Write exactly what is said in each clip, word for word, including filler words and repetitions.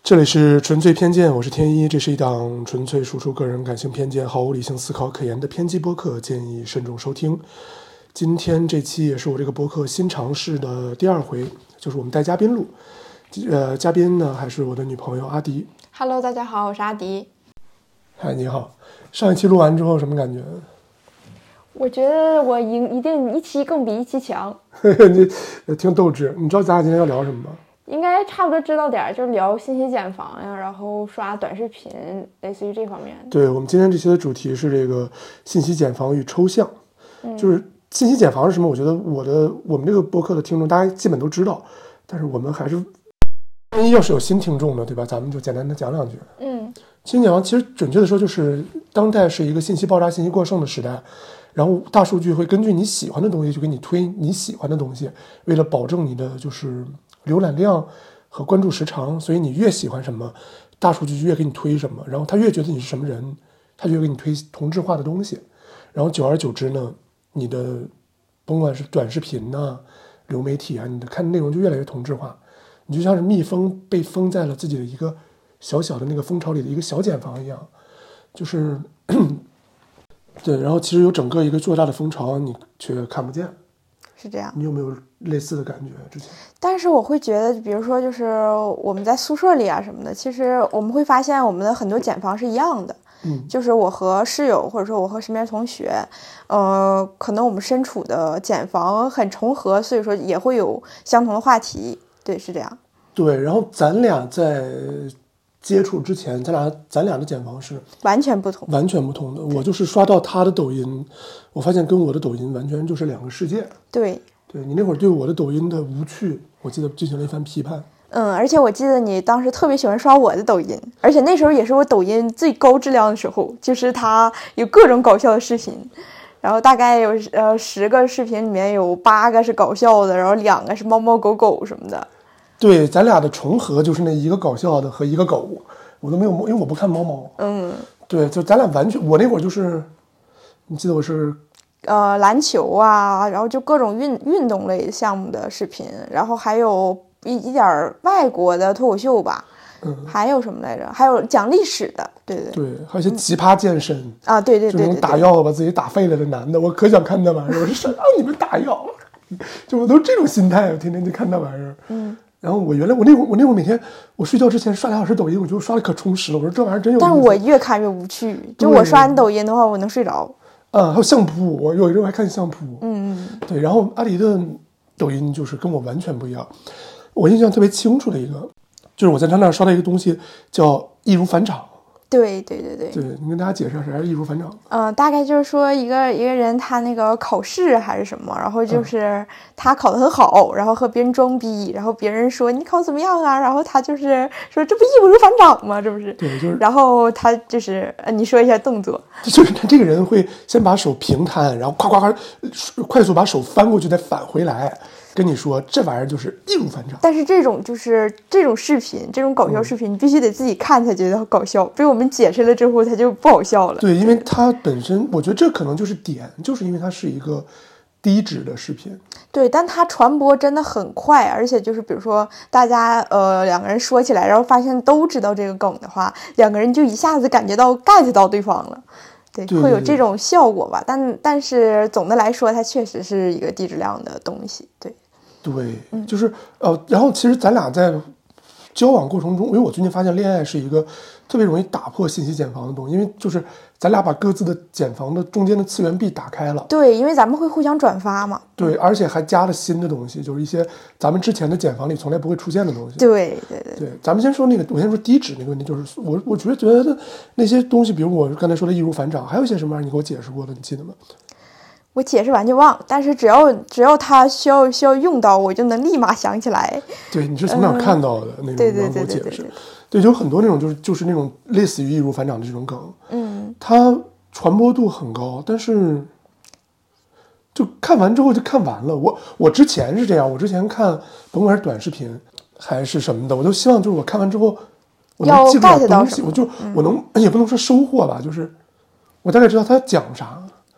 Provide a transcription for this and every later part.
这里是纯粹偏见，我是天一，这是一档纯粹输出个人感性偏见、毫无理性思考可言的偏激播客，建议慎重收听。今天这期也是我这个播客新尝试的第二回，就是我们带嘉宾录。呃，嘉宾呢还是我的女朋友阿迪。 Hello， 大家好，我是阿迪。 嗨，你好。上一期录完之后什么感觉？ 我觉得我赢一定一期更比一期强。 你挺斗志。你知道咱俩今天要聊什么吗？ 应该差不多知道点，就是聊信息茧房呀，然后刷短视频，类似于这方面。 对，我们今天这期的主题是这个信息茧房与抽象。 嗯、 就是信息茧房是什么？我觉得我的我们这个播客的听众大家基本都知道，但是我们还是要是有新听众的，对吧？咱们就简单的讲两句。 嗯， 信息茧房其实准确的说，就是当代是一个信息爆炸、信息过剩的时代。然后大数据会根据你喜欢的东西就给你推你喜欢的东西，为了保证你的就是浏览量和关注时长，所以你越喜欢什么，大数据就越给你推什么，然后他越觉得你是什么人，他就越给你推同质化的东西，然后久而久之呢，你的甭管是短视频啊、流媒体啊，你的看的内容就越来越同质化，你就像是蜜蜂被封在了自己的一个小小的那个蜂巢里的一个小茧房一样，就是对，然后其实有整个一个偌大的蜂巢，你却看不见。 是这样。 你有没有类似的感觉之前？ 但是我会觉得，比如说就是我们在宿舍里啊什么的，其实我们会发现我们的很多茧房是一样的。 嗯， 就是我和室友或者说我和身边同学，呃，可能我们身处的茧房很重合，所以说也会有相同的话题。对，是这样。 对，然后咱俩在接触之前，咱俩咱俩的茧房是完全不同， 完全不同的。我就是刷到他的抖音，我发现跟我的抖音完全就是两个世界。 对， 对你那会儿对我的抖音的无趣，我记得进行了一番批判。 嗯，而且我记得你当时特别喜欢刷我的抖音，而且那时候也是我抖音最高质量的时候，就是它有各种搞笑的视频，然后大概有呃十个视频里面有八个是搞笑的，然后两个是猫猫狗狗什么的。 对，咱俩的重合就是那一个搞笑的和一个狗，我都没有，因为我不看猫猫。 嗯， 对，就咱俩完全，我那会儿就是，你记得我是， 呃，篮球啊，然后就各种运运动类项目的视频，然后还有一一点外国的脱口秀吧， 嗯， 还有什么来着？还有讲历史的，对对对，还有一些奇葩健身、 嗯、啊，对对对对， 就那种打药把自己打废了的男的，我可想看那玩意儿，我说谁让你们打药？就我都这种心态，我天天就看那玩意儿， 嗯。 然后我原来我那会儿我那会儿每天我睡觉之前刷俩小时抖音，我就刷的可充实了。我说这玩意儿真有意思。 但我越看越无趣，就我刷完抖音的话，我能睡着。 啊，还有相扑，我有一阵还看相扑。 嗯嗯。 对，然后阿迪的抖音就是跟我完全不一样。我印象特别清楚的一个，就是我在他那儿刷到一个东西叫易如反掌。 对对对对。 对，你跟大家解释一下啥是易如反掌？ 嗯、呃，大概就是说一个一个人他那个考试还是什么，然后就是他考得很好，然后和别人装逼，然后别人说你考怎么样啊，然后他就是说这不易如反掌吗？这不是？ 对，就是。 然后他就是呃，你说一下动作。 就是他这个人会先把手平摊，然后夸夸夸快速把手翻过去，再返回来。跟你说这玩意儿就是易如反掌， 但是这种就是这种视频，这种搞笑视频，嗯、你必须得自己看才觉得搞笑，被我们解释了之后，它就不好笑了。 对，因为它本身，我觉得这可能就是点，就是因为它是一个低质的视频。 对，但它传播真的很快，而且就是比如说大家呃两个人说起来，然后发现都知道这个梗的话，两个人就一下子感觉到 get 到对方了。对， 对会有这种效果吧？但但是总的来说，它确实是一个低质量的东西。对。 对，就是呃，然后其实咱俩在交往过程中，因为我最近发现恋爱是一个特别容易打破信息茧房的东西，因为就是咱俩把各自的茧房的中间的次元壁打开了。 对，因为咱们会互相转发嘛。 对，而且还加了新的东西，就是一些咱们之前的茧房里从来不会出现的东西。 对对对对，咱们先说那个，我先说低脂那个问题，就是我我觉得觉得那些东西，比如我刚才说的易如反掌，还有一些什么玩意儿，你给我解释过的，你记得吗？ 我解释完就忘，但是只要只要它需要需要用到，我就能立马想起来。 对，你是从哪看到的？嗯、那种对对对对对对，对，就很多那种就是就是那种类似于易如反掌的这种梗， 嗯， 它传播度很高，但是就看完之后就看完了。我我之前是这样，我之前看甭管是短视频还是什么的，我就希望就是我看完之后我能记住点东西，我就、嗯、我能也不能说收获吧，就是我大概知道他讲啥。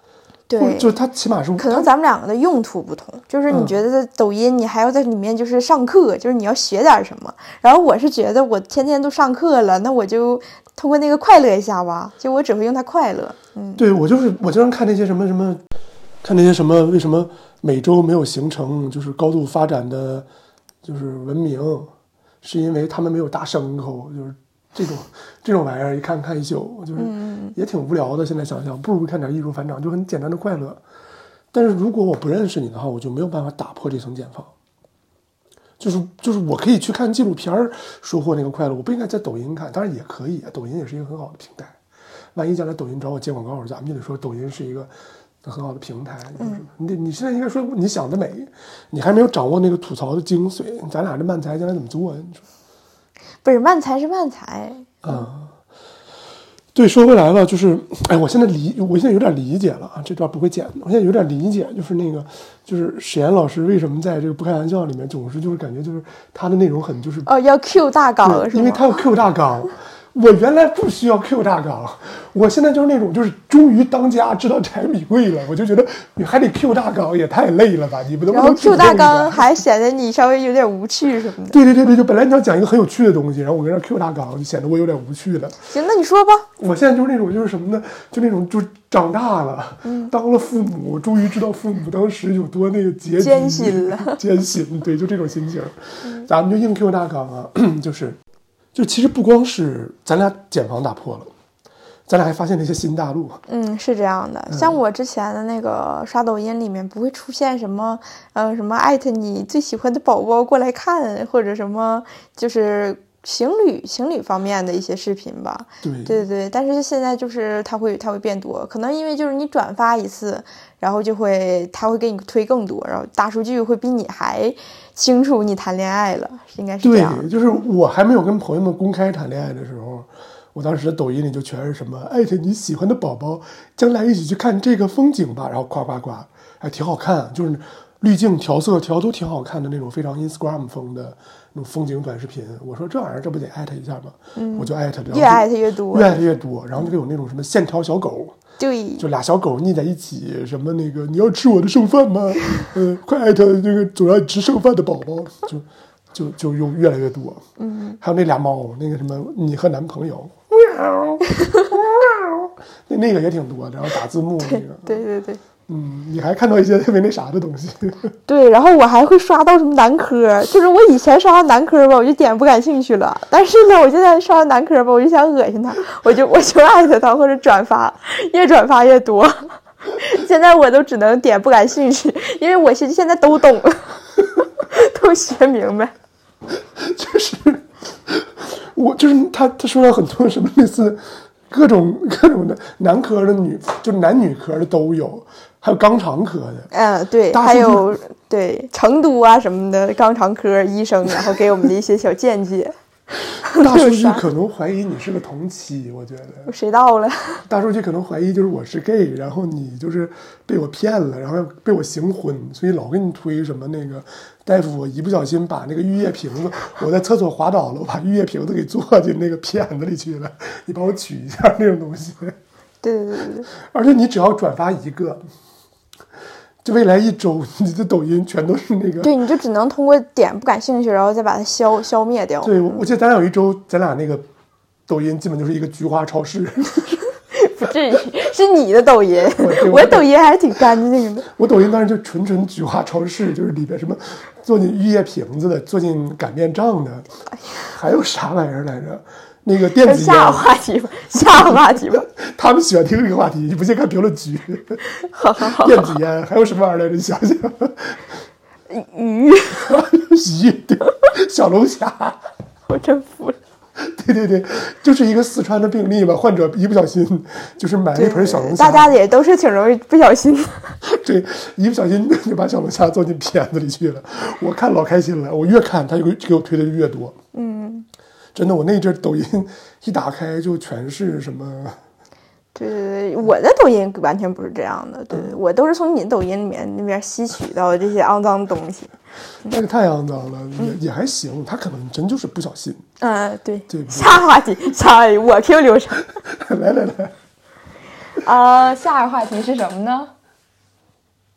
对， 就它起码是可能咱们两个的用途不同，就是你觉得抖音你还要在里面就是上课，嗯、就是你要学点什么，然后我是觉得我天天都上课了，那我就通过那个快乐一下吧，就我只会用它快乐。嗯， 对，我就是我经常看那些什么什么，看那些什么为什么美洲没有形成就是高度发展的就是文明，是因为他们没有大牲口，就是这种这种玩意儿，一看看一宿，就是也挺无聊的。现在想想，不如看点艺术反掌，就很简单的快乐。但是如果我不认识你的话，我就没有办法打破这层茧房。就是就是我可以去看纪录片收获那个快乐，我不应该在抖音看，当然也可以，抖音也是一个很好的平台。万一将来抖音找我接广告，咱们就得说抖音是一个很好的平台。就是你你现在应该说你想得美，你还没有掌握那个吐槽的精髓。咱俩这漫才将来怎么做呀？你说？ 不是漫才是漫才。 啊，对，说回来了，就是，哎，我现在理，我现在有点理解了啊，这段不会剪的。我现在有点理解，就是那个，就是史岩老师为什么在这个不开玩笑里面总是就是感觉就是他的内容很就是哦，要 Q 大纲是吗？ 因为他要 Q 大纲。我原来不需要 Q 大纲，我现在就是那种就是终于当家知道柴米贵了，我就觉得你还得 Q 大纲也太累了吧，你不能然后 Q 大纲还显得你稍微有点无趣什么的。 对对对对，就本来你要讲一个很有趣的东西，然后我跟那 Q 大纲就显得我有点无趣了。 行，那你说吧。 我现在就是那种就是什么呢？就那种就长大了，嗯、当了父母，终于知道父母当时有多那个拮艰辛了， 艰辛，对，就这种心情。嗯、咱们就硬 Q 大纲啊，就是。就其实不光是咱俩茧房打破了，咱俩还发现了一些新大陆。 嗯，是这样的。像我之前的那个刷抖音里面，不会出现什么呃什么艾特你最喜欢的宝宝过来看，或者什么就是情侣情侣方面的一些视频吧。 对对对，但是现在就是它会它会变多，可能因为就是你转发一次，然后就会它会给你推更多，然后大数据会比你还清楚你谈恋爱了，应该是这样。 对，就是我还没有跟朋友们公开谈恋爱的时候，我当时的抖音里就全是什么艾特你喜欢的宝宝，将来一起去看这个风景吧，然后夸夸夸，还挺好看，就是滤镜调色调都挺好看的那种非常 Instagram 风的那种风景短视频。我说这玩意儿这不得艾特一下吗？嗯，我就艾特， 越艾特越多， 越艾特越多，然后就有那种什么线条小狗。 对， 就俩小狗腻在一起，什么那个你要吃我的剩饭吗？呃，快艾特那个总要吃剩饭的宝宝，就就就用越来越多。嗯，还有那俩猫，那个什么你和男朋友，喵，那那个也挺多的，然后打字幕那个。 对对对对。 嗯，你还看到一些特别那啥的东西。 对，然后我还会刷到什么男科，就是我以前刷到男科吧，我就点不感兴趣了。但是呢，我现在刷到男科吧，我就想恶心他，我就我就艾特他或者转发，越转发越多。现在我都只能点不感兴趣，因为我现现在都懂了，都学明白。 就是我就是他他说了很多什么类似各种各种的男科的女，就男女科的都有。还有肛肠科的， 嗯，对，还有对成都啊什么的肛肠科医生，然后给我们的一些小见解。 大数据可能怀疑你是个同期，我觉得。 谁到了？ 大数据可能怀疑就是我是 gay， 然后你就是被我骗了，然后被我行婚，所以老给你推什么那个大夫，我一不小心把那个浴液瓶子，我在厕所滑倒了，我把浴液瓶子给坐进那个片子里去了，你帮我取一下那种东西。 对对对对。 而且你只要转发一个。就未来一周，你的抖音全都是那个。 对，你就只能通过点不感兴趣，然后再把它消消灭掉。 对，我记得咱俩有一周，咱俩那个抖音基本就是一个菊花超市。 不至于，是你的抖音，我, 我抖音还是挺干净的。 我抖音当时就纯纯菊花超市，就是里边什么做进浴液瓶子的，做进擀面杖的，还有啥玩意儿来着？那个电子烟。 下个话题吧，下个话题吧。 他们喜欢听这个话题，你不信看评论区。 好好好。 电子烟还有什么玩意儿来着？你想想。 鱼。 鱼，对，小龙虾。 我真服了。 对对对，就是一个四川的病例嘛，患者一不小心就是买了一盆小龙虾。 大家也都是挺容易不小心的。 对，一不小心就把小龙虾做进片子里去了。我看老开心了，我越看他就给我推的越多。嗯。真的，我那阵抖音一打开就全是什么。 对对对，我的抖音完全不是这样的，对，嗯、我都是从你的抖音里面那边吸取到的这些肮脏的东西。 那个太肮脏了，也、嗯、也还行，他可能真就是不小心。 嗯、呃，对。 对。 下个话题，下个我 Q 流程。 来来来。 啊、呃，下个话题是什么呢？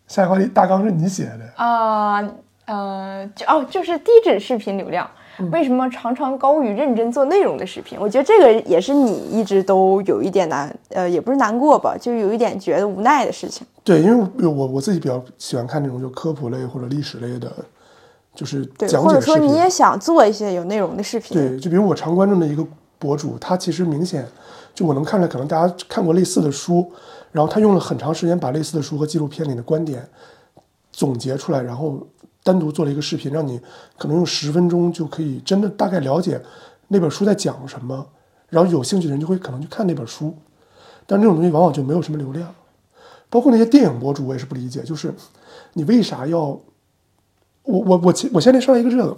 下一话题大纲是你写的啊，呃，就哦，就是低质视频流量。为什么常常高于认真做内容的视频？我觉得这个也是你一直都有一点难，呃，也不是难过吧，就有一点觉得无奈的事情。 对，因为我我自己比较喜欢看那种就科普类或者历史类的，就是讲解视频， 或者说你也想做一些有内容的视频。 对，就比如我常关注的一个博主，他其实明显就我能看出来，可能大家看过类似的书，然后他用了很长时间把类似的书和纪录片里的观点总结出来，然后单独做了一个视频，让你可能用十分钟就可以真的大概了解那本书在讲什么，然后有兴趣的人就会可能去看那本书，但这种东西往往就没有什么流量。包括那些电影博主我也是不理解，就是你为啥要我我我我现在上了一个这个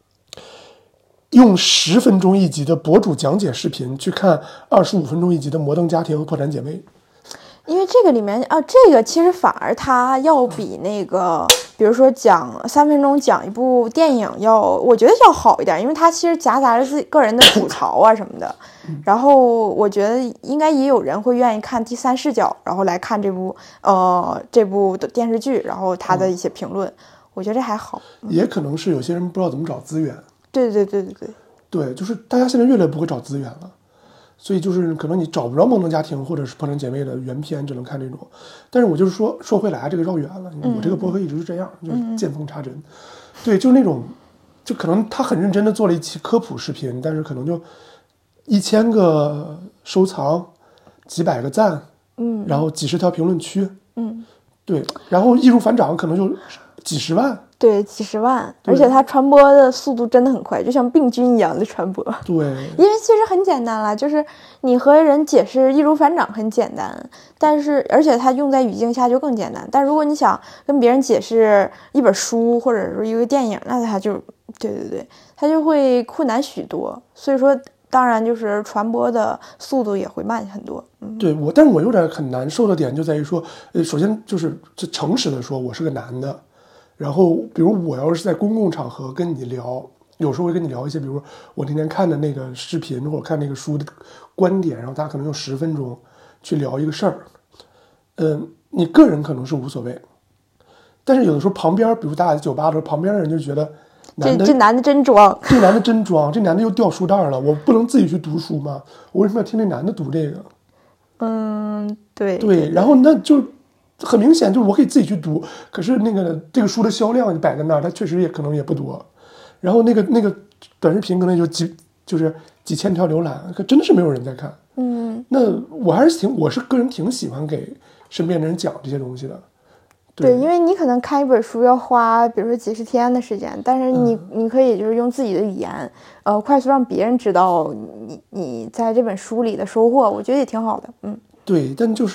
用十分钟一集的博主讲解视频去看二十五分钟一集的摩登家庭和破产姐妹。 因为这个里面啊，这个其实反而它要比那个，比如说讲三分钟讲一部电影要，我觉得要好一点，因为它其实夹杂着自己个人的吐槽啊什么的。然后我觉得应该也有人会愿意看第三视角，然后来看这部呃这部的电视剧，然后他的一些评论，我觉得这还好。 也可能是有些人不知道怎么找资源。 对对对对对对，就是大家现在越来越不会找资源了。所以就是可能你找不着摩登家庭或者是破产姐妹的原片，只能看这种。但是我就是说说回来，这个绕远了。我这个播客一直是这样，就是见缝插针。对，就是那种，就可能他很认真的做了一期科普视频，但是可能就一千个收藏，几百个赞，嗯，然后几十条评论区，嗯，对，然后易如反掌可能就几十万。 对，几十万，而且它传播的速度真的很快，就像病菌一样的传播。 对， 因为其实很简单啦，就是你和人解释易如反掌很简单，但是而且它用在语境下就更简单。但如果你想跟别人解释一本书或者是一个电影，那它就对对对，它就会困难许多。所以说，当然就是传播的速度也会慢很多。嗯， 对我，但是我有点很难受的点就在于说，呃，首先就是就诚实的说，我是个男的。然后，比如我要是在公共场合跟你聊，有时候会跟你聊一些，比如我那天看的那个视频或者看那个书的观点，然后大家可能用十分钟去聊一个事儿。嗯，你个人可能是无所谓，但是有的时候旁边，比如大家在酒吧的时候，旁边的人就觉得男的这这男的真装， 这男的真装，这男的又掉书袋了，我不能自己去读书吗？我为什么要听这男的读这个？ 嗯，对对，然后那就。很明显，就是我可以自己去读，可是那个这个书的销量摆在那儿，它确实也可能也不多。然后那个那个短视频可能就几就是几千条浏览，可真的是没有人在看。嗯，那我还是挺我是个人挺喜欢给身边的人讲这些东西的。 对，对，因为你可能看一本书要花，比如说几十天的时间，但是你、嗯、你可以就是用自己的语言，呃，快速让别人知道你你在这本书里的收获，我觉得也挺好的。嗯， 对，但就是。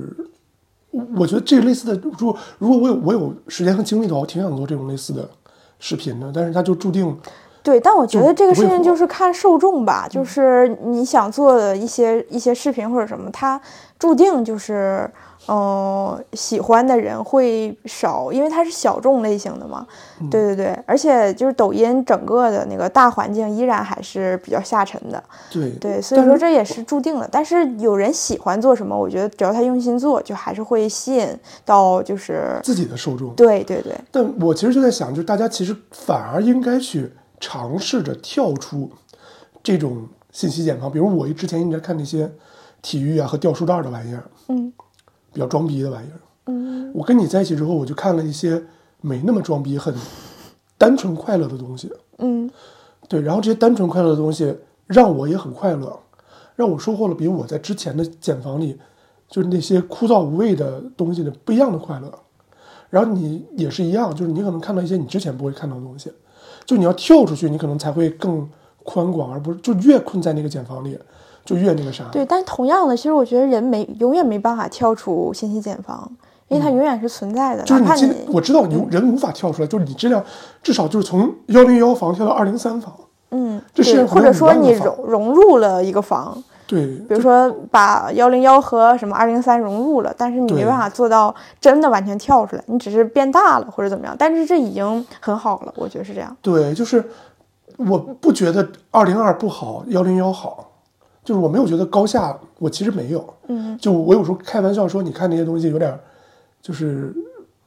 我觉得这类似的，如果如果我有我有时间和精力的话，我挺想做这种类似的视频的，但是它就注定。 对，但我觉得这个事情就是看受众吧，就是你想做的一些一些视频或者什么，它注定就是嗯、呃、喜欢的人会少，因为它是小众类型的嘛。嗯、对对对，而且就是抖音整个的那个大环境依然还是比较下沉的。 对对，所以说这也是注定的。但是有人喜欢做什么，我觉得只要他用心做，就还是会吸引到就是自己的受众。 对对对。 但我其实就在想，就是大家其实反而应该去。尝试着跳出这种信息茧房，比如我之前一直在看那些体育啊和掉书袋的玩意儿，嗯，比较装逼的玩意儿，嗯，我跟你在一起之后，我就看了一些没那么装逼、很单纯快乐的东西，嗯，对，然后这些单纯快乐的东西让我也很快乐，让我收获了比我在之前的茧房里就是那些枯燥无味的东西的不一样的快乐。然后你也是一样，就是你可能看到一些你之前不会看到的东西。就你要跳出去，你可能才会更宽广，而不是就越困在那个茧房里，就越那个啥。 对，但同样的，其实我觉得人没永远没办法跳出信息茧房，因为它永远是存在的。 嗯、就是你今你我知道你人无法跳出来，就是你质量至少就是从幺零幺房跳到二零三房， 嗯， 这世界上或者说你融融入了一个房。 对， 比如说把幺零幺和什么二零三融入了，但是你没办法做到真的完全跳出来，你只是变大了或者怎么样，但是这已经很好了，我觉得是这样。 对，就是我不觉得二零二不好，幺零幺好，就是我没有觉得高下，我其实没有，嗯，就我有时候开玩笑说，你看那些东西有点，就是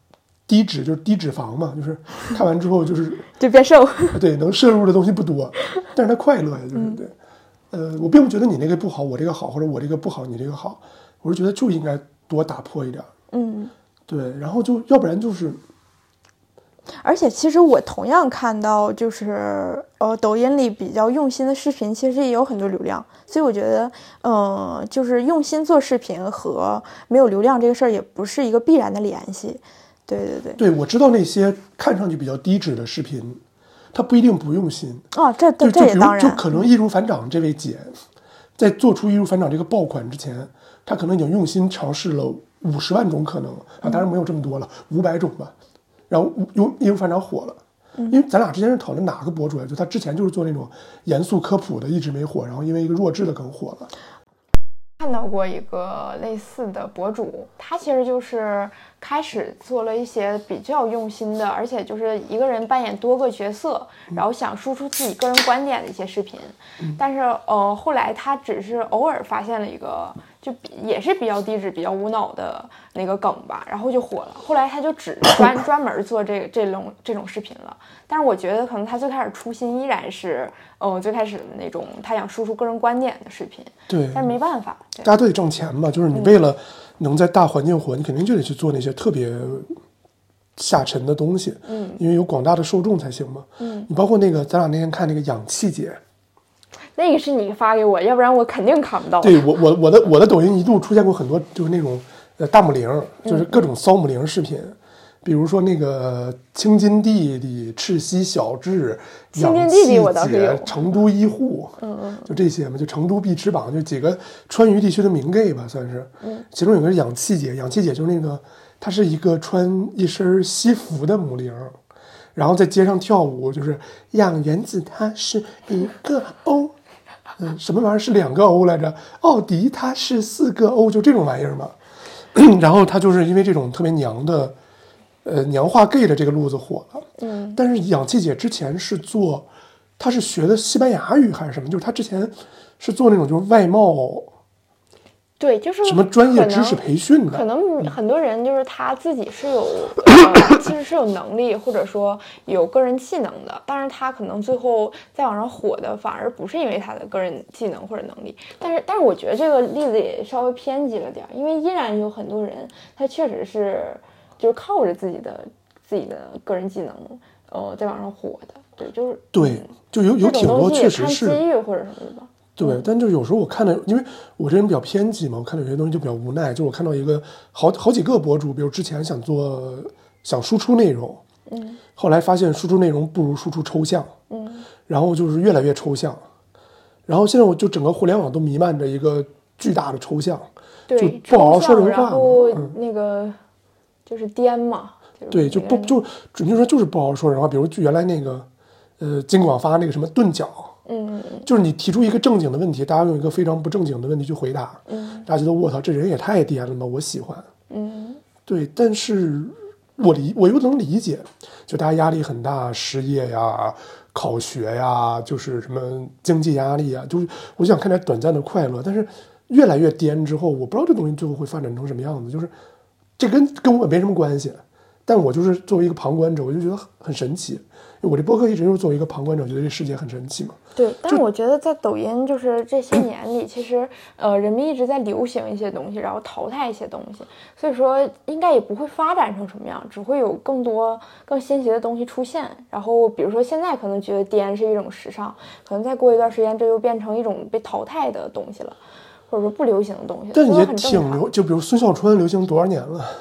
低脂，就是低脂肪嘛，就是看完之后就是就变瘦。 对，能摄入的东西不多，但是它快乐呀，就是、嗯、对。呃，我并不觉得你那个不好，我这个好，或者我这个不好，你这个好，我是觉得就应该多打破一点。 嗯， 对，然后就要不然就是。 而且其实我同样看到，就是呃，抖音里比较用心的视频，其实也有很多流量，所以我觉得，嗯、呃，就是用心做视频和没有流量这个事儿也不是一个必然的联系。对对对。 对，我知道那些看上去比较低脂的视频，他不一定不用心。 哦，这这这也当然。 就可能易如反掌这位姐，在做出易如反掌这个爆款之前，她可能已经用心尝试了五十万种可能啊，当然没有这么多了，五百种吧。然后用易如反掌火了，因为咱俩之前是讨论哪个博主呀？就他之前就是做那种严肃科普的，一直没火，然后因为一个弱智的梗火了。 看到过一个类似的博主，他其实就是开始做了一些比较用心的，而且就是一个人扮演多个角色，然后想输出自己个人观点的一些视频。嗯、但是呃，后来他只是偶尔发现了一个。就也是比较低脂、比较无脑的那个梗吧，然后就火了。后来他就只专专门做这个这种这种视频了。但是我觉得可能他最开始初心依然是，嗯，最开始的那种他想输出个人观点的视频。 对， 但是没办法， 大家都得挣钱嘛。就是你为了能在大环境火，嗯、你肯定就得去做那些特别下沉的东西。嗯，因为有广大的受众才行嘛。嗯，你包括那个咱俩那天看那个氧气姐。 那个是你发给我，要不然我肯定看不到。 对我我我的我的抖音一度出现过很多就是那种呃大母零，就是各种骚母零视频，嗯、比如说那个青金弟弟、赤溪小智、 青金弟弟我倒是有， 成都医护，嗯嗯，就这些嘛，就成都必吃榜，就几个川渝地区的名 gay 吧，算是。嗯，其中有个是氧气姐，氧气姐就是那个她是一个穿一身西服的母零。然后在街上跳舞，就是氧原子它是一个 O。嗯，什么玩意儿是两个 O 来着？奥迪它是四个 O， 就这种玩意儿嘛。然后他就是因为这种特别娘的，呃，娘化 gay 的这个路子火了。嗯，但是氧气姐之前是做，她是学的西班牙语还是什么？就是她之前是做那种就是外贸。 对，就是什么专业知识培训的， 可能很多人就是他自己是有，呃、其实是有能力或者说有个人技能的，但是他可能最后在网上火的反而不是因为他的个人技能或者能力，但是但是我觉得这个例子也稍微偏激了点，因为依然有很多人他确实是就是靠着自己的自己的个人技能，呃，在网上火的，对，就是对，就有有挺多确实是机遇或者什么的吧。 对，但就有时候我看到，因为我这人比较偏激嘛，我看到有些东西就比较无奈。就我看到一个好好几个博主，比如之前想做想输出内容，嗯，后来发现输出内容不如输出抽象，嗯，然后就是越来越抽象，然后现在我就整个互联网都弥漫着一个巨大的抽象， 对， 就不好好说人话， 然后那个、嗯、就是颠嘛，就是、 对，就不就准确说就是不好好说人话。比如就原来那个呃金广发那个什么钝角。嗯，就是你提出一个正经的问题，大家用一个非常不正经的问题去回答，嗯，大家觉得我操，这人也太颠了吧，我喜欢，嗯，对，但是我理我又能理解，就大家压力很大，失业呀、考学呀，就是什么经济压力啊，就是我想看点短暂的快乐，但是越来越颠之后，我不知道这东西最后会发展成什么样子，就是这跟跟我没什么关系，但我就是作为一个旁观者，我就觉得很神奇。我这播客一直就是作为一个旁观者，觉得这世界很神奇嘛。 对，但是我觉得在抖音就是这些年里，其实呃人们一直在流行一些东西，然后淘汰一些东西，所以说应该也不会发展成什么样，只会有更多更新奇的东西出现。然后比如说现在可能觉得颠是一种时尚，可能再过一段时间这又变成一种被淘汰的东西了，或者说不流行的东西。 但也挺流，就比如孙笑川流行多少年了？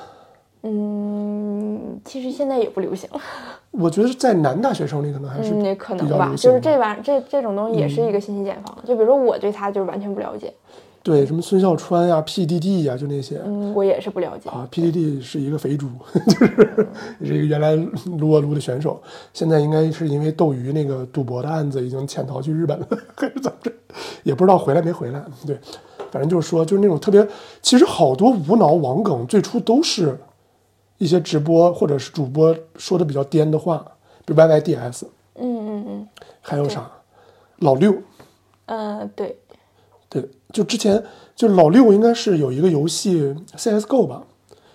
嗯，其实现在也不流行了。 我觉得在男大学生里可能还是嗯，可能吧，就是这玩这这种东西也是一个信息茧房。嗯、就比如说我对他就是完全不了解。 对，什么孙笑川呀、P D D 呀，就那些。 嗯，我也是不了解。 啊 ，P D D 是一个肥猪，就是是一个原来撸啊撸的选手，现在应该是因为斗鱼那个赌博的案子已经潜逃去日本了，还是怎么着？也不知道回来没回来。对，反正就是说，就是那种特别，其实好多无脑网梗最初都是。一些直播或者是主播说的比较颠的话，比如 Y Y D S， 嗯嗯嗯， 还有啥，老六， 呃，对， 对，就之前就老六应该是有一个游戏 C S G O 吧，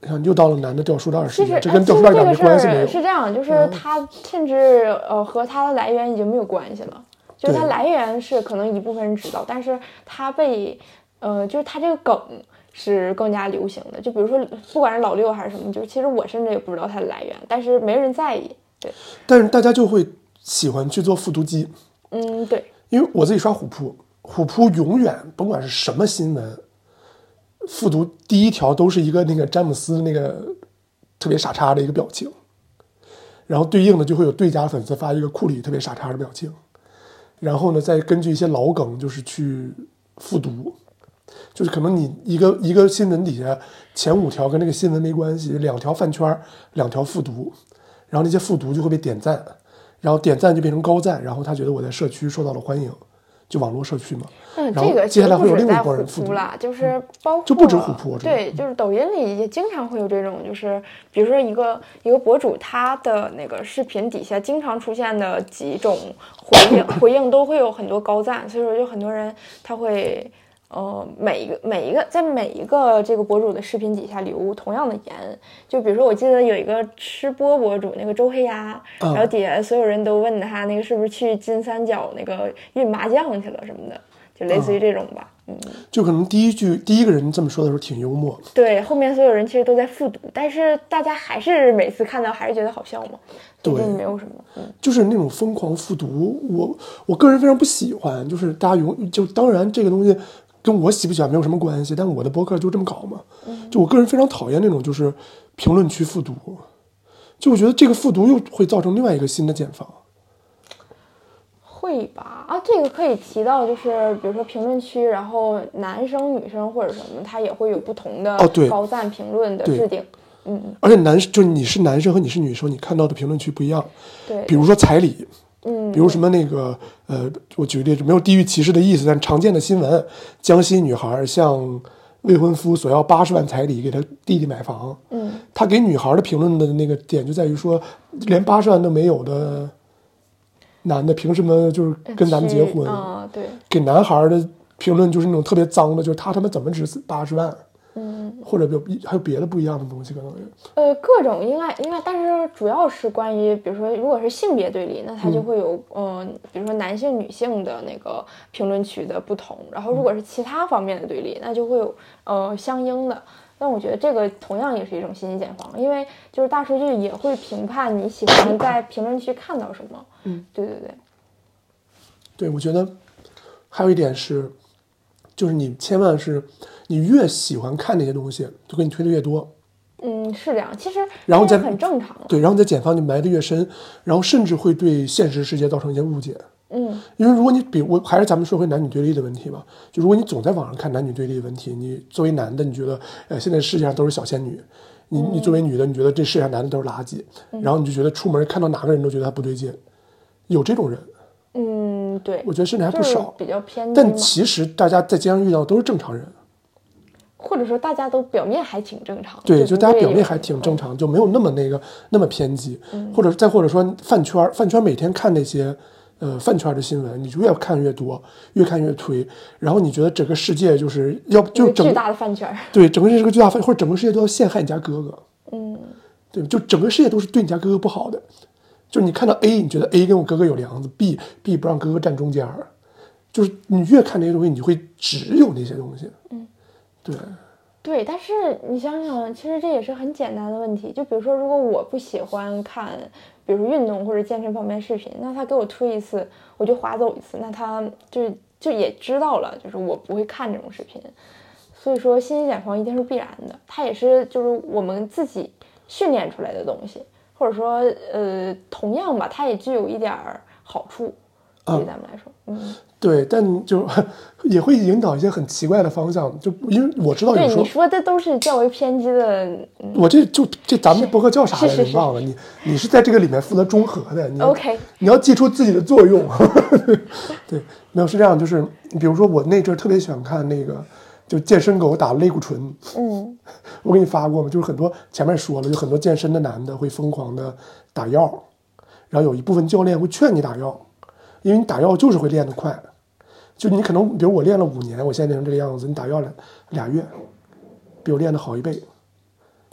像又到了男的掉书袋事件， 其实这跟掉书袋感没关系没有。 是这样，就是它甚至呃和它的来源已经没有关系了，就是它来源是可能一部分人知道，但是它被呃就是它这个梗是更加流行的。就比如说不管是老六还是什么，就是其实我甚至也不知道它的来源，但是没人在意。对， 但是大家就会喜欢去做复读机。 嗯，对， 因为我自己刷虎扑，虎扑永远甭管是什么新闻，复读第一条都是一个那个詹姆斯那个特别傻叉的一个表情，然后对应的就会有对家粉丝发一个库里特别傻叉的表情，然后呢再根据一些老梗就是去复读，就是可能你一个一个新闻底下前五条跟那个新闻没关系，两条饭圈，两条复读，然后那些复读就会被点赞，然后点赞就变成高赞，然后他觉得我在社区受到了欢迎，就网络社区嘛。 嗯， 然后这个接下来会有另一波人复读啦，就是包括就不止虎扑， 对，就是抖音里也经常会有这种，就是比如说一个一个博主，他的那个视频底下经常出现的几种回应，回应都会有很多高赞，所以说就很多人他会。呃，每一个每一个在每一个这个博主的视频底下留同样的言，就比如说我记得有一个吃播博主那个周黑鸭， 嗯、 然后底下所有人都问他那个是不是去金三角那个运麻将去了什么的，就类似于这种吧。嗯，嗯就可能第一句第一个人这么说的时候挺幽默， 对，后面所有人其实都在复读，但是大家还是每次看到还是觉得好笑嘛，所以就没有什么。嗯， 就是那种疯狂复读，我我个人非常不喜欢，就是大家永就当然这个东西。跟我喜不喜欢没有什么关系，但我的博客就这么搞嘛。就我个人非常讨厌那种就是评论区复读，就我觉得这个复读又会造成另外一个新的茧房。 会吧？啊，这个可以提到，就是比如说评论区，然后男生、女生或者什么，他也会有不同的高赞评论的制定。哦、嗯嗯。 而且男就你是男生和你是女生，你看到的评论区不一样。 对。 比如说彩礼。 嗯， 比如什么那个呃，我举个例子，没有地域歧视的意思，但常见的新闻，江西女孩向未婚夫索要八十万彩礼给他弟弟买房， 嗯， 他给女孩的评论的那个点就在于说，连八十万都没有的男的凭什么就是跟咱们结婚？ 啊、嗯，对， 给男孩的评论就是那种特别脏的，就是他他妈怎么值八十万？ 嗯， 或者有还有别的不一样的东西，可能呃各种应该应该，但是主要是关于，比如说如果是性别对立，那它就会有嗯、呃，比如说男性女性的那个评论区的不同，然后如果是其他方面的对立，那就会有呃相应的。但我觉得这个同样也是一种信息茧房，因为就是大数据也会评判你喜欢在评论区看到什么。 嗯， 对对对， 对，我觉得还有一点是。就是你千万是，你越喜欢看那些东西，就给你推的越多。 嗯，是这样，其实然后再很正常。 对，然后在茧房里埋的越深，然后甚至会对现实世界造成一些误解。 嗯， 因为如果你比我还是咱们说回男女对立的问题吧，就如果你总在网上看男女对立的问题，你作为男的，你觉得呃现在世界上都是小仙女，你你作为女的，你觉得这世界上男的都是垃圾， 嗯、 然后你就觉得出门看到哪个人都觉得他不对劲，有这种人。 嗯，对， 我觉得甚至还不少， 比较偏激。 但其实大家在街上遇到的都是正常人， 或者说大家都表面还挺正常。 对， 就, 就大家表面还挺正常，就没有那么那个那么偏激。 嗯、 或者再或者说饭圈，饭圈每天看那些呃饭圈的新闻，你就越看越多，越看越推，然后你觉得整个世界就是要就整巨大的饭圈， 对，整个世界是个巨大饭，或者整个世界都要陷害你家哥哥。 嗯， 对，就整个世界都是对你家哥哥不好的。就是你看到 A， 你觉得 A 跟我哥哥有梁子 ，B B 不让哥哥站中间儿，就是你越看这些东西，你就会只有那些东西。 嗯， 对， 对。但是你想想，其实这也是很简单的问题。就比如说，如果我不喜欢看，比如说运动或者健身方面视频，那他给我推一次，我就划走一次，那他就就也知道了，就是我不会看这种视频。所以说，信息茧房一定是必然的，它也是就是我们自己训练出来的东西。或者说，呃，同样吧，它也具有一点好处，对于咱们来说，嗯， 嗯对，但就也会引导一些很奇怪的方向，就因为我知道有时候对你说的都是较为偏激的，嗯、 我这就这咱们这博客叫啥来着？你忘了？你你是在这个里面负责中和的，你 OK， 你要记出自己的作用。对，没有是这样，就是比如说我那阵儿特别喜欢看那个。就健身狗打类固醇， 嗯， 我给你发过吗？就是很多前面说了，有很多健身的男的会疯狂的打药，然后有一部分教练会劝你打药，因为你打药就是会练得快，就你可能比如我练了五年，我现在练成这个样子，你打药了俩月，比我练得好一倍。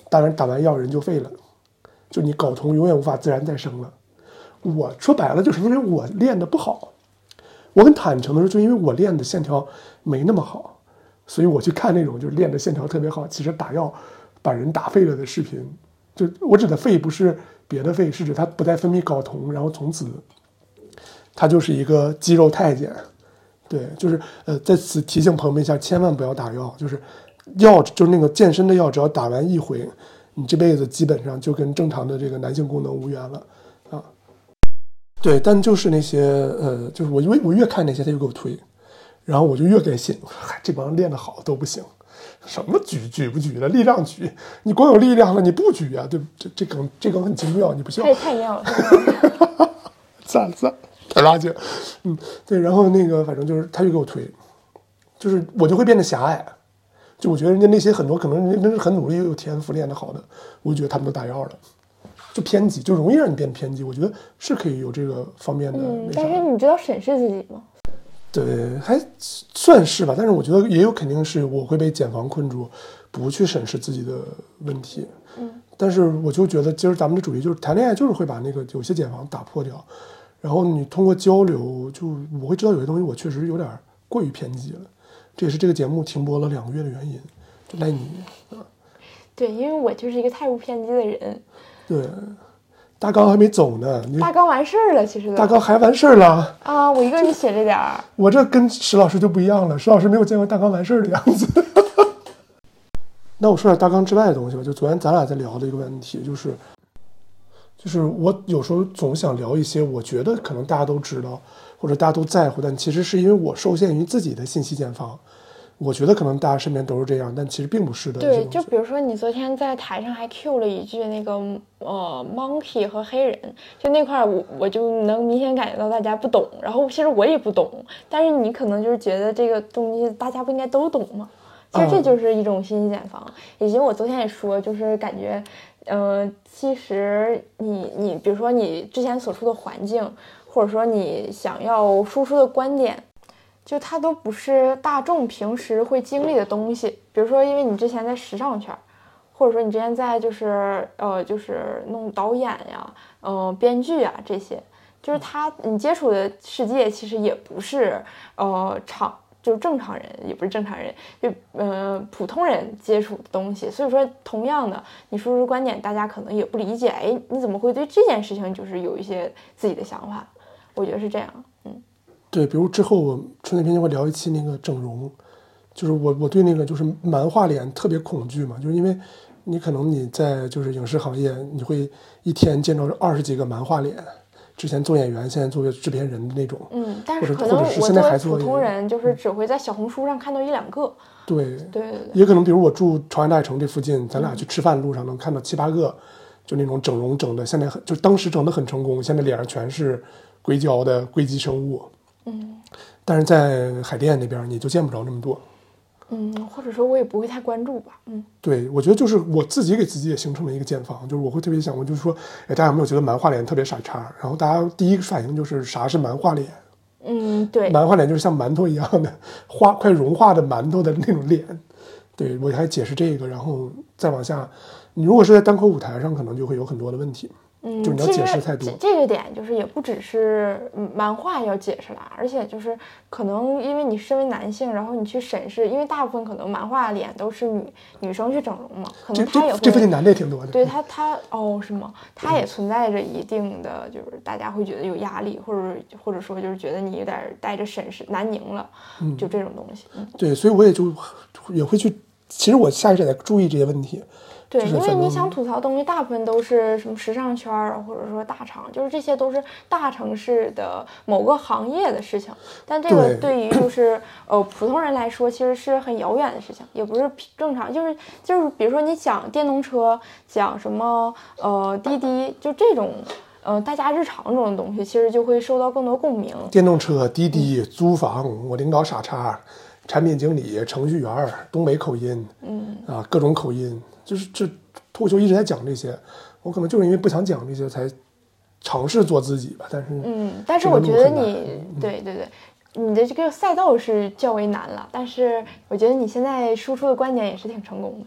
当然打完药人就废了，就你睾酮永远无法自然再生了。我说白了就是因为我练的不好，我很坦诚的说，就因为我练的线条没那么好，所以我去看那种就是练的线条特别好，其实打药把人打废了的视频。就我指的废不是别的废，是指他不再分泌睾酮，然后从此他就是一个肌肉太监。对，就是呃，在此提醒朋友们一下，千万不要打药，就是药就是那个健身的药，只要打完一回，你这辈子基本上就跟正常的这个男性功能无缘了啊。对，但就是那些呃，就是我因为我越看那些他就给我推，然后我就越该信，嗨，这帮人练得好都不行，什么举举不举的力量举，你光有力量了你不举啊？对，这这梗这梗很精妙，你不笑？ 太太妙了， 赞了赞了。太垃圾，嗯，对，然后那个反正就是他就给我推，就是我就会变得狭隘，就我觉得人家那些很多可能人家真是很努力又有天赋练得好的，我就觉得他们都打药了，就偏激，就容易让你变偏激。我觉得是可以有这个方面的嗯， 那啥。 但是你知道审视自己吗？ 对，还算是吧，但是我觉得也有肯定是我会被减房困住，不去审视自己的问题。 嗯， 但是我就觉得今儿咱们的主题就是谈恋爱，就是会把那个有些减房打破掉。然后你通过交流，就我会知道有些东西我确实有点过于偏激了，这也是这个节目停播了两个月的原因。就赖你啊， 对，因为我就是一个太不偏激的人。 对，大纲还没走呢，你大纲完事儿了，其实大纲还完事儿了啊，我一个人写这点儿， 我这跟石老师就不一样了，石老师没有见过大纲完事儿的样子。那我说点大纲之外的东西吧，就昨天咱俩在聊的一个问题，就是。就是我有时候总想聊一些我觉得可能大家都知道或者大家都在乎，但其实是因为我受限于自己的信息茧房，我觉得可能大家身边都是这样，但其实并不是的。 对，就比如说你昨天在台上还 Q 了一句那个呃 monkey 和黑人，就那块我我就能明显感觉到大家不懂，然后其实我也不懂，但是你可能就是觉得这个东西大家不应该都懂吗？其实这就是一种信息茧房，嗯、以及我昨天也说，就是感觉。呃，其实你你比如说你之前所处的环境，或者说你想要输出的观点，就它都不是大众平时会经历的东西。比如说，因为你之前在时尚圈，或者说你之前在就是呃就是弄导演呀、呃编剧啊这些，就是他你接触的世界其实也不是呃场。就是正常人也不是正常人，就呃普通人接触的东西，所以说同样的，你输出观点，大家可能也不理解，哎，你怎么会对这件事情就是有一些自己的想法？我觉得是这样，嗯， 对，比如之后我春节片就会聊一期那个整容，就是我我对那个就是蛮化脸特别恐惧嘛，就是因为你可能你在就是影视行业，你会一天见到二十几个蛮化脸。之前做演员，现在做制片人的那种， 嗯，但是可能我作为普通人，就是只会在小红书上看到一两个。 对对对， 也可能比如我住朝阳大悦城这附近，咱俩去吃饭路上能看到七八个，就那种整容整的，现在很就当时整的很成功，现在脸上全是硅胶的硅基生物。 嗯， 但是在海淀那边你就见不着那么多。 嗯，或者说我也不会太关注吧。嗯， 对，我觉得就是我自己给自己也形成了一个茧房，就是我会特别想，我就是说，哎，大家有没有觉得蛮化脸特别傻叉？然后大家第一个反应就是啥是蛮化脸？ 嗯，对， 蛮化脸就是像馒头一样的化快融化的馒头的那种脸。对，我还解释这个，然后再往下，你如果是在单口舞台上，可能就会有很多的问题。 嗯， 就是你要解释太多。 这个点就是也不只是漫画要解释啦，而且就是可能因为你身为男性，然后你去审视，因为大部分可能漫画脸都是女女生去整容嘛，可能他也会这附近男的也挺多的。 对他他哦是吗？他也存在着一定的就是大家会觉得有压力，或者或者说就是觉得你有点带着审视南宁了， 嗯， 就这种东西。嗯， 对，所以我也就也会去，其实我下意识在注意这些问题。 对，因为你想吐槽的东西，大部分都是什么时尚圈啊，或者说大厂，就是这些都是大城市的某个行业的事情。但这个对于就是呃普通人来说，其实是很遥远的事情，也不是正常。就是就是比如说你讲电动车，讲什么呃滴滴，就这种呃大家日常这种东西，其实就会受到更多共鸣。 电动车、滴滴、租房，我领导傻叉，产品经理、程序员，东北口音， 嗯啊各种口音。就是这脱口秀一直在讲这些，我可能就是因为不想讲这些才尝试做自己吧。但是， 嗯，但是我觉得你，嗯、对对对，你的这个赛道是较为难了，但是我觉得你现在输出的观点也是挺成功的。嗯，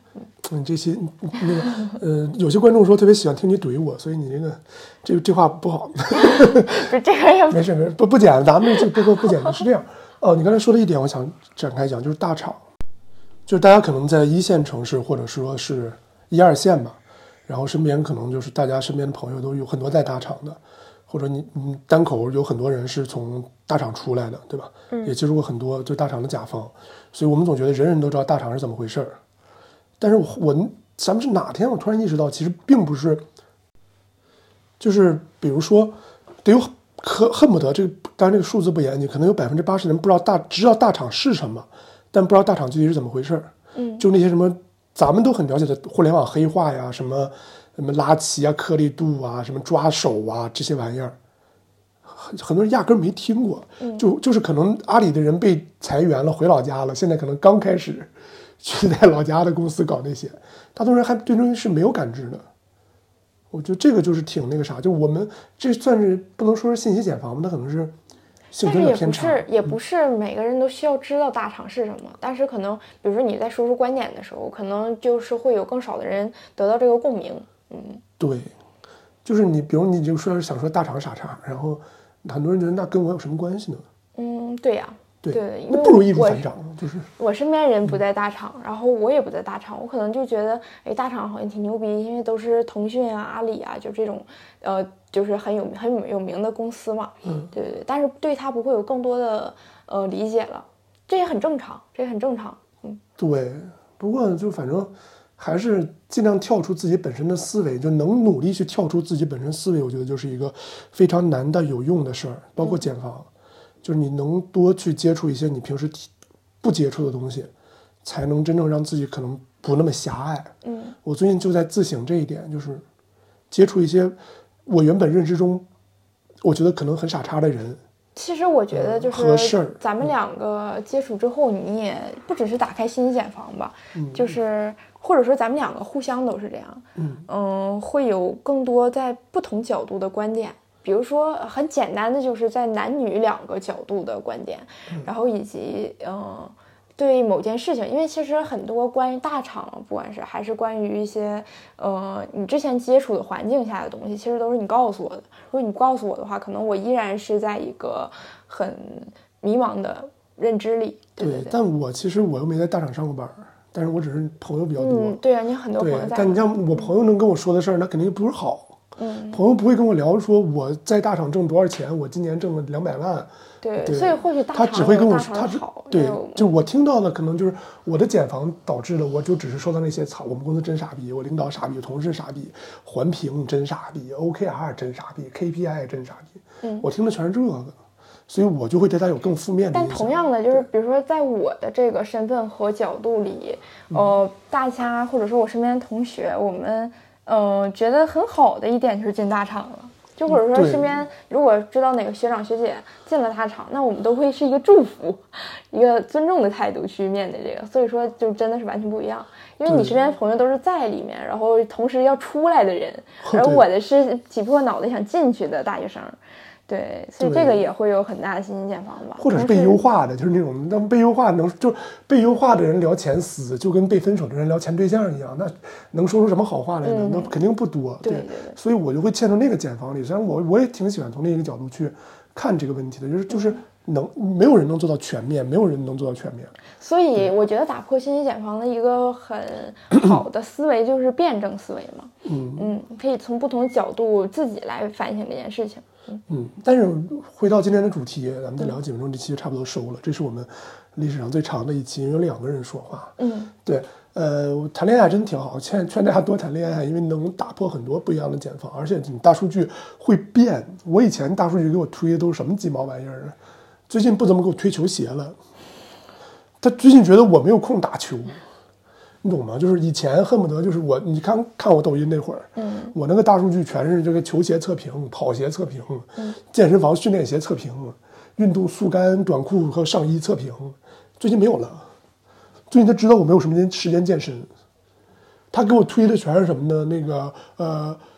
你这些那个呃，有些观众说特别喜欢听你怼我，所以你这个这这话不好。 不是这个也没事没事，不不剪了，咱们这播客不剪了。是这样哦，你刚才说的一点，我想展开讲，就是大厂，就是大家可能在一线城市或者说是一二线吧，然后身边可能就是大家身边的朋友都有很多在大厂的，或者你你单口有很多人是从大厂出来的，对吧？嗯，也接触过很多就大厂的甲方，所以我们总觉得人人都知道大厂是怎么回事儿。但是我我咱们是哪天我突然意识到，其实并不是，就是比如说得有可恨不得这个，当然这个数字不严谨，可能有百分之八十人不知道大知道大厂是什么，但不知道大厂具体是怎么回事儿。嗯，就那些什么咱们都很了解的互联网黑话呀，什么什么拉齐啊、颗粒度啊、什么抓手啊这些玩意儿，很很多人压根没听过。嗯，就就是可能阿里的人被裁员了，回老家了，现在可能刚开始去在老家的公司搞那些，大多数人还对这东西是没有感知的。我觉得这个就是挺那个啥，就我们这算是不能说是信息茧房吧，那可能是幸存者偏差。 但是也不是，也不是每个人都需要知道大厂是什么，但是可能比如说你在说出观点的时候，可能就是会有更少的人得到这个共鸣。嗯， 对，就是你比如你就说想说大厂傻叉，然后很多人觉得那跟我有什么关系呢？ 嗯，对呀、啊。 对， 对， 那不如易如反掌，就是我身边人不在大厂，然后我也不在大厂，我可能就觉得，哎，大厂好像挺牛逼，因为都是腾讯啊、阿里啊，就这种，呃，就是很有很有名的公司嘛。嗯，对对对，但是对他不会有更多的呃理解了，这也很正常，这也很正常。嗯， 对，不过就反正还是尽量跳出自己本身的思维，就能努力去跳出自己本身思维，我觉得就是一个非常难但有用的事儿，包括减房。嗯，就是你能多去接触一些你平时不接触的东西，才能真正让自己可能不那么狭隘。嗯，我最近就在自省这一点，就是接触一些我原本认知中我觉得可能很傻叉的人。 其实我觉得就是咱们两个接触之后，你也不只是打开信息茧房吧，嗯，就是或者说咱们两个互相都是这样。嗯嗯，会有更多在不同角度的观点。比如说很简单的就是在男女两个角度的观点，然后以及嗯、呃、对某件事情，因为其实很多关于大厂，不管是还是关于一些呃你之前接触的环境下的东西，其实都是你告诉我的。如果你不告诉我的话，可能我依然是在一个很迷茫的认知里。对对对， 但我其实我又没在大厂上过班，但是我只是朋友比较多。 嗯，对啊，你很多朋友在。 但你像我朋友能跟我说的事儿，那肯定不是好。嗯，朋友不会跟我聊说我在大厂挣多少钱，我今年挣了两百万。 对，对，所以或许大厂他只会跟我说，他只对，就我听到的可能就是我的减房导致了，我就只是收到那些操，我们公司真傻逼，我领导傻逼，同事傻逼，环评真傻逼 ，O K R 真傻逼 ，K P I 真傻逼。嗯，我听的全是这个，所以我就会对他有更负面的印象。 但同样的，就是比如说在我的这个身份和角度里，呃，大家或者说我身边的同学，我们。嗯、呃，觉得很好的一点就是进大厂了，就或者说身边如果知道哪个学长学姐进了大厂，那我们都会是一个祝福，一个尊重的态度去面对这个，所以说就真的是完全不一样。因为你身边的朋友都是在里面，然后同时要出来的人，而我的是挤破脑袋想进去的大学生。对，所以这个也会有很大的信息茧房吧， 或者是被优化的，就是那种那被优化能就被优化的人聊前司，就跟被分手的人聊前对象一样，那能说出什么好话来呢？嗯、那肯定不多。 对对对， 所以我就会嵌到那个茧房里。虽然我我也挺喜欢从另一个角度去看这个问题的，就是就是能没有人能做到全面，没有人能做到全面。 所以我觉得打破信息茧房的一个很好的思维就是辩证思维嘛。嗯嗯，可以从不同角度自己来反省这件事情。 嗯，但是回到今天的主题，咱们再聊几分钟，这期就差不多收了。这是我们历史上最长的一期，有两个人说话。嗯，对，呃，谈恋爱真挺好，劝劝大家多谈恋爱，因为能打破很多不一样的茧房，而且你大数据会变。我以前大数据给我推的都是什么鸡毛玩意儿啊？最近不怎么给我推球鞋了。他最近觉得我没有空打球。你懂吗？就是以前恨不得就是我，你看看我抖音那会儿，嗯，我那个大数据全是这个球鞋测评、跑鞋测评、嗯、健身房训练鞋测评、运动速干短裤和上衣测评。最近没有了，最近他知道我没有什么时间健身，他给我推的全是什么呢？那个呃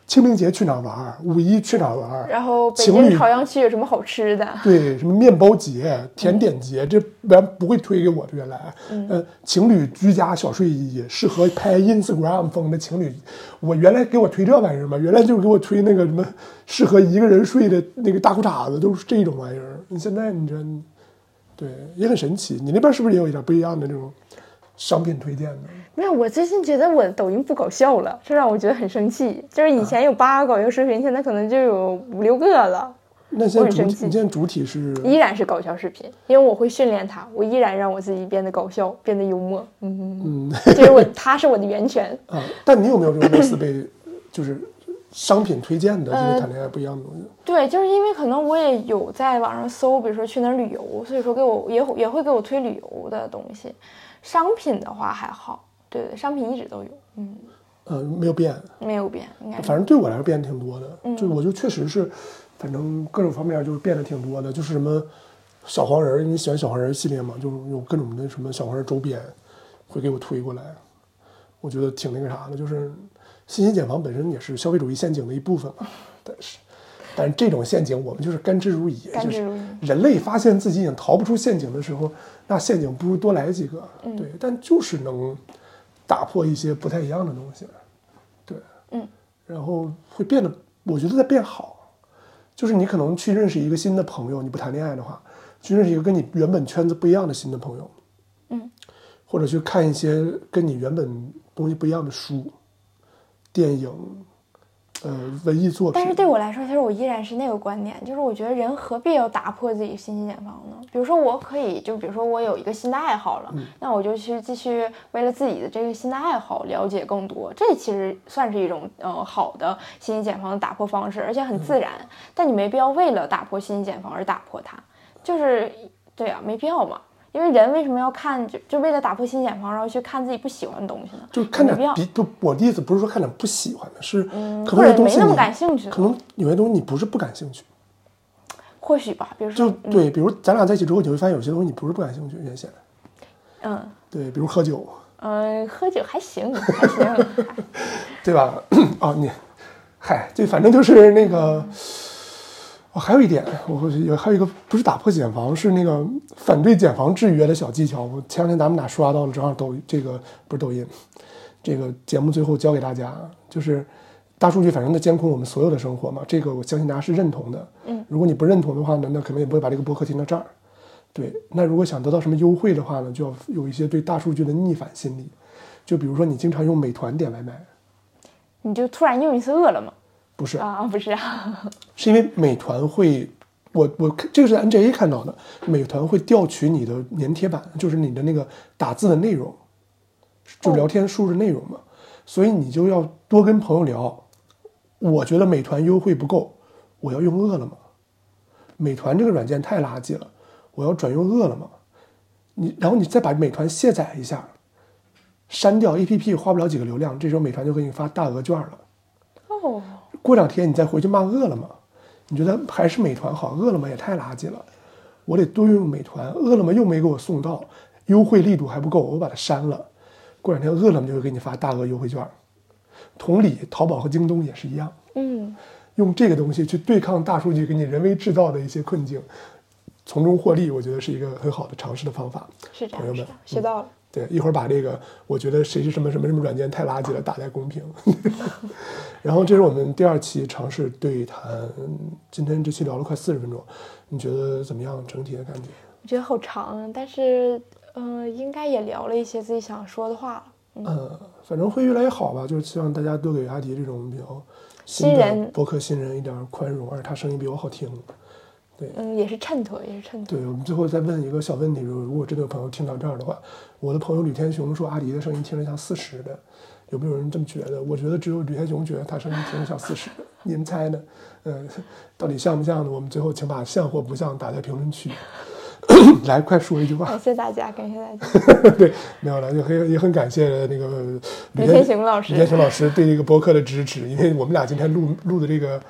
清明节去哪儿玩，五一去哪儿玩， 然后北情侣京朝阳区有什么好吃的？ 对，什么面包节、甜点节，嗯、这不然不会推给我的。原来，嗯、呃，情侣居家小睡衣适合拍 Instagram 风的情侣，我原来给我推这玩意儿嘛，原来就是给我推那个什么适合一个人睡的那个大裤衩子，都是这种玩意儿。你现在你这，对，也很神奇。你那边是不是也有一点不一样的这种商品推荐呢？ 没有，我最近觉得我的抖音不搞笑了，这让我觉得很生气。就是以前有八个搞笑视频，现在可能就有五六个了。 那现在主体，你现在主体是依然是搞笑视频，因为我会训练它，我依然让我自己变得搞笑，变得幽默。嗯嗯，就是我，它是我的源泉啊。但你有没有这种类似被就是商品推荐的，就是谈恋爱不一样的东西？呃、 对，就是因为可能我也有在网上搜，比如说去哪儿旅游，所以说给我也也会给我推旅游的东西。商品的话还好。对对，商品一直都有，嗯， 呃，没有变， 没有变，应该反正对我来说变得挺多的， 嗯、 就我就确实是，反正各种方面就是变得挺多的，就是什么小黄人，你喜欢小黄人系列嘛，就是有各种的什么小黄人周边会给我推过来，我觉得挺那个啥的，就是信息茧房本身也是消费主义陷阱的一部分嘛，但是。但是这种陷阱我们就是甘之如饴，就是人类发现自己已经逃不出陷阱的时候，那陷阱不如多来几个， 嗯、 对，但就是能打破一些不太一样的东西，对， 嗯， 然后会变得，我觉得在变好，就是你可能去认识一个新的朋友，你不谈恋爱的话，去认识一个跟你原本圈子不一样的新的朋友， 嗯， 或者去看一些跟你原本东西不一样的书、电影。呃，文艺作品。 但是对我来说，其实我依然是那个观点，就是我觉得人何必要打破自己信息茧房呢？比如说，我可以，就比如说我有一个新的爱好了，嗯、那我就去继续为了自己的这个新的爱好了解更多，这其实算是一种呃好的信息茧房的打破方式，而且很自然。嗯、但你没必要为了打破信息茧房而打破它，就是对啊，没必要嘛。因为人为什么要看就就为了打破信息茧房，然后去看自己不喜欢的东西呢？ 就看点比就我的意思不是说看点不喜欢的，是嗯， 可能有东西没那么感兴趣， 可能有些东西你不是不感兴趣， 或许吧。比如说， 就对，比如咱俩在一起之后，你会发现有些东西你不是不感兴趣，原先， 嗯， 对，比如喝酒， 嗯，喝酒还行，还行， 对吧？啊，你，嗨，这反正就是那个。哦，还有一点，我有还有一个不是打破茧房，是那个反对茧房制约的小技巧。我前两天咱们俩刷到了，正好抖这个不是抖音，这个节目最后教给大家，就是大数据反正在监控我们所有的生活嘛，这个我相信大家是认同的。 嗯， 如果你不认同的话呢，那可能也不会把这个播客听到这儿。对，那如果想得到什么优惠的话呢，就要有一些对大数据的逆反心理。就比如说你经常用美团点外卖， 你就突然用一次饿了么？ 不是啊，不是啊， 是因为美团会，我我这个是 N J A 看到的，美团会调取你的粘贴板，就是你的那个打字的内容，就聊天输入的内容嘛，哦、所以你就要多跟朋友聊。我觉得美团优惠不够，我要用饿了么。美团这个软件太垃圾了，我要转用饿了么。你然后你再把美团卸载一下，删掉 A P P 花不了几个流量，这时候美团就给你发大额券了。 哦。 过两天你再回去骂饿了么，你觉得还是美团好？饿了么也太垃圾了，我得多用美团。饿了么又没给我送到，优惠力度还不够，我把它删了。过两天饿了么就会给你发大额优惠券。同理，淘宝和京东也是一样。 嗯， 用这个东西去对抗大数据给你人为制造的一些困境，从中获利，我觉得是一个很好的尝试的方法。 是这样， 朋友们学到了。嗯对，一会儿把这个我觉得谁是什么什么什么软件太垃圾了打在公屏。然后这是我们第二期尝试对谈，今天这期聊了快四十分钟，你觉得怎么样？整体的感觉？ 我觉得好长，但是嗯、呃，应该也聊了一些自己想说的话了。 嗯、呃，反正会越来越好吧，就是希望大家多给阿迪这种比较新的播客新人一点宽容，而且他声音比我好听。对， 嗯，也是衬托，也是衬托。 对，我们最后再问一个小问题，如果真的有朋友听到这儿的话，我的朋友吕天雄说阿迪的声音听着像四十的，有没有人这么觉得？我觉得只有吕天雄觉得他声音听着像四十的，你们猜呢？嗯，到底像不像呢？我们最后请把像或不像打在评论区。来，快说一句话。 感谢大家，感谢大家。 对，没有了，也很也很感谢那个吕天雄老师， 吕天雄老师对这个播客的支持，因为我们俩今天录录的这个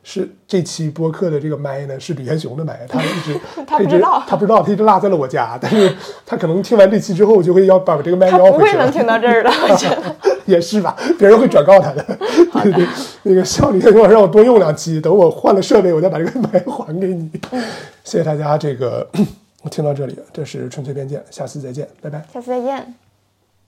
是这期播客的这个麦呢是吕彦雄的麦，他一直他不知道他不知道他一直落在了我家，但是他可能听完这期之后就会要把这个麦他要回去了。 不会能听到这儿的，我觉得也是吧，别人会转告他的。对对，那个笑吕彦雄让我多用两期，等我换了设备，我再把这个麦还给你。谢谢大家，这个听到这里，这是纯粹偏见，下次再见，拜拜。 下次再见。